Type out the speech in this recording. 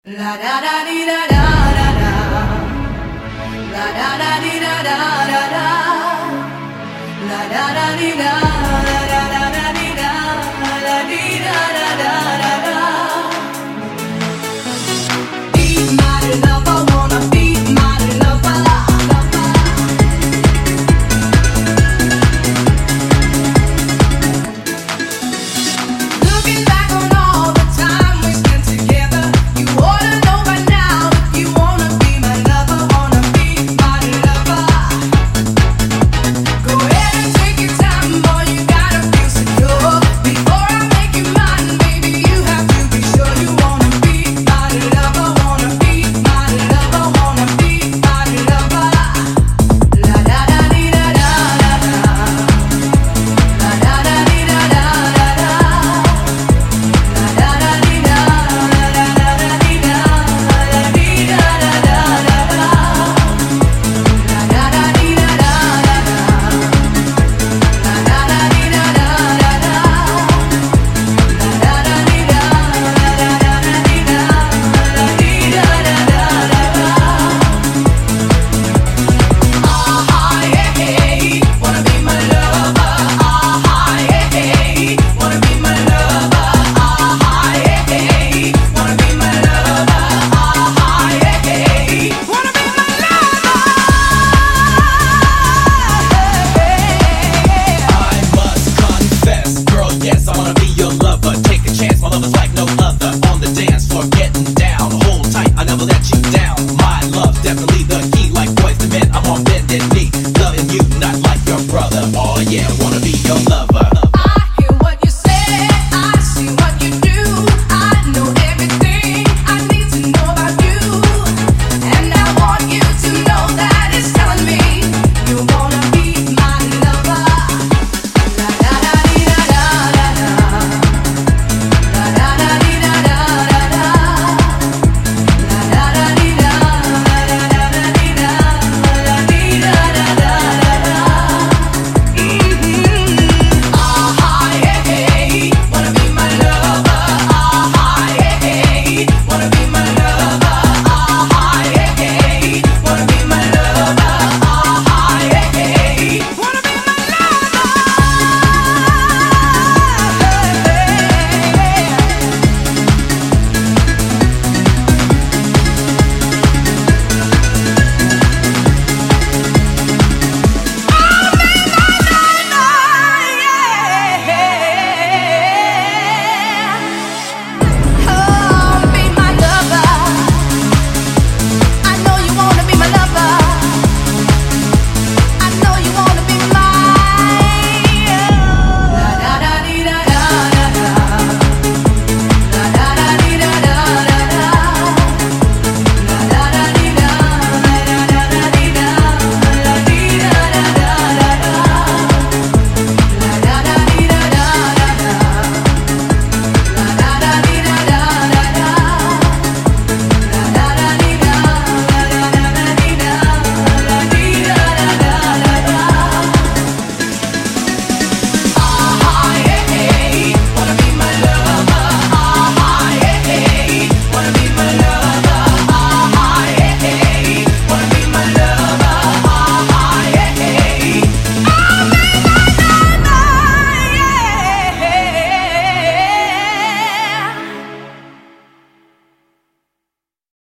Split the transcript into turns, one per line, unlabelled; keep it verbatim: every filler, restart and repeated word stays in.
La da da dee da da da da. La da da dee da da da da. La da da dee da da da da dee da da dee da da da da da. Be my lover, wanna be my lover. Looking back on all the time we spent together, you ought to know by now if you wanna be my lover, wanna be my lover. Go ahead and take your time, boy, you gotta feel secure. Before I make you mine, baby, you have to be sure you wanna be my lover, wanna be my lover, wanna be my lover. La da da dee da da da da. La da da dee da da da da. La da da dee da da da da dee da da dee da da da da da. La da da dee da da da da. La da da dee da da da da. La da da dee da da da dee da da dee da da da da. Ah yeah hey, wanna be my lover. Ah yeah hey, wanna be my lover. Ah yeah hey, wanna be my lover. Ah yeah hey, wanna be my lover.
I must confess, girl, yes, I wanna be your lover. Take a chance, my lover's like no other. On the dance floor, getting down. Hold tight, I never let you down. My love's definitely the key, like boys to men. I'm on bended knee, loving you, not like your brother. Oh yeah, wanna be your lover.